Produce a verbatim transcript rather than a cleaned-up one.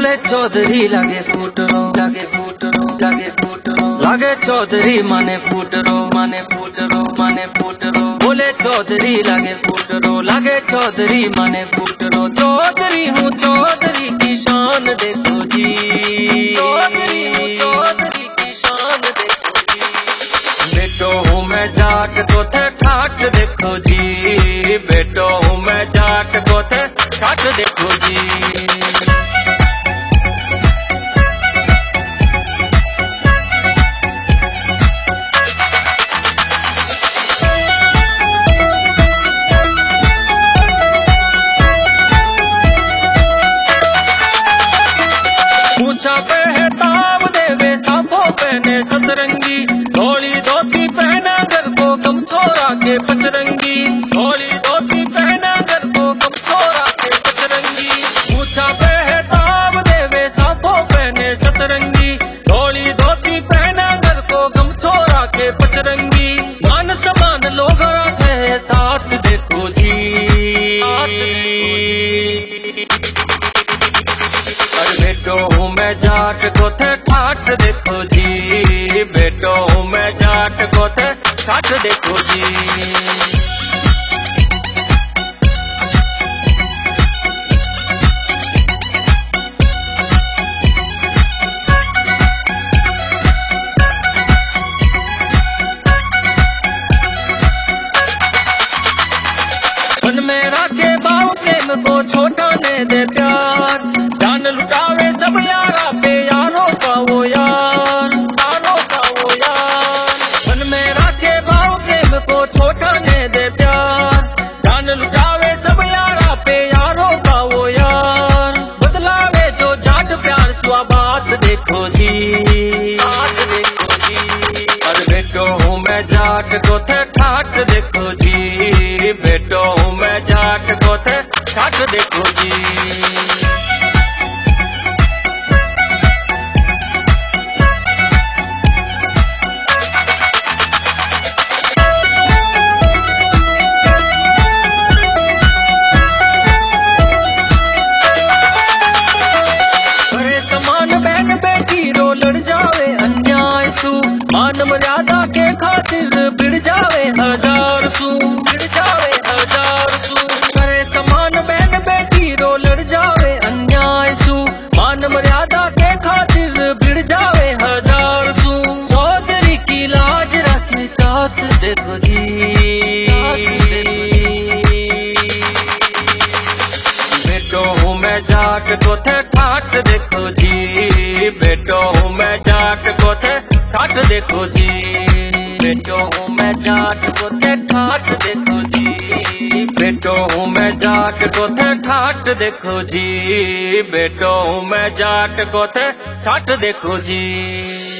बोले चौधरी लागे फूटरो लागे फूटरो लागे फूटरो लागे चौधरी माने फूटरो माने फूटरो माने फूटरो बोले चौधरी लागे फूटरो लागे चौधरी माने फूटरो। चौधरी हूँ चौधरी की शान देखो जी, चौधरी हूँ चौधरी की शान देखो जी। बेटो हूँ मैं जाट को थे ठाट देखो जी, बेटो हूँ मैं जाट को थे ठाट देखो जी। पहने सतरंगी धोली धोती पहना घर को कम छोरा के पचरंगी, धोली धोती पहना घर को कम छोरा के पचरंगी। पूछा पे है ताब देवे साफो पहने सतरंगी धोली धोती पहना घर को कम छोरा के पचरंगी। मान समान लोग रखे हैं साथ देखो जी, और बेटो हूँ मैं जाट को थे ठाट देखो जी, बेटो हूँ मैं जाट को थे ठाट देखो जी। मन मेरा के बाव प्रेम को छोटा ने दे प्यार, जान लुटावे सब यारा पे यारों का वो यार, यारों का वो यार। मन मेरा के बाव प्रेम को छोटा ने दे प्यार, जान लुटावे सब यारा पे यारों का वो यार। बदलावे जो जाट प्यार सुआ बात देखो जी, बात देखो जी। और बेटो हूँ मैं जाट को थे ठाट देखो जी, बेटो हूँ मैं जाट को थे ठाट देखो जी। लड़ जावे अन्याय सु मान मर्यादा के खातिर बिड़ जावे हजार सु, बिड़ जावे हजार सु। करे समान बहन बेटी रो लड़ जावे अन्याय सु मान मर्यादा के खातिर बिड़ जावे हजार सु। चौधरी की लाज रखी चाहत देखो जी, बेटो हूँ मैं जाट को थे ठाट देखो जी, बेटो हूँ मैं जाट को थे ठाट देखो जी, बेटो हूँ मैं जाट को थे ठाट देखो जी, बेटो हूँ मैं जाट को थे ठाट देखो जी, बेटो हूँ मैं जाट को थे ठाट देखो जी।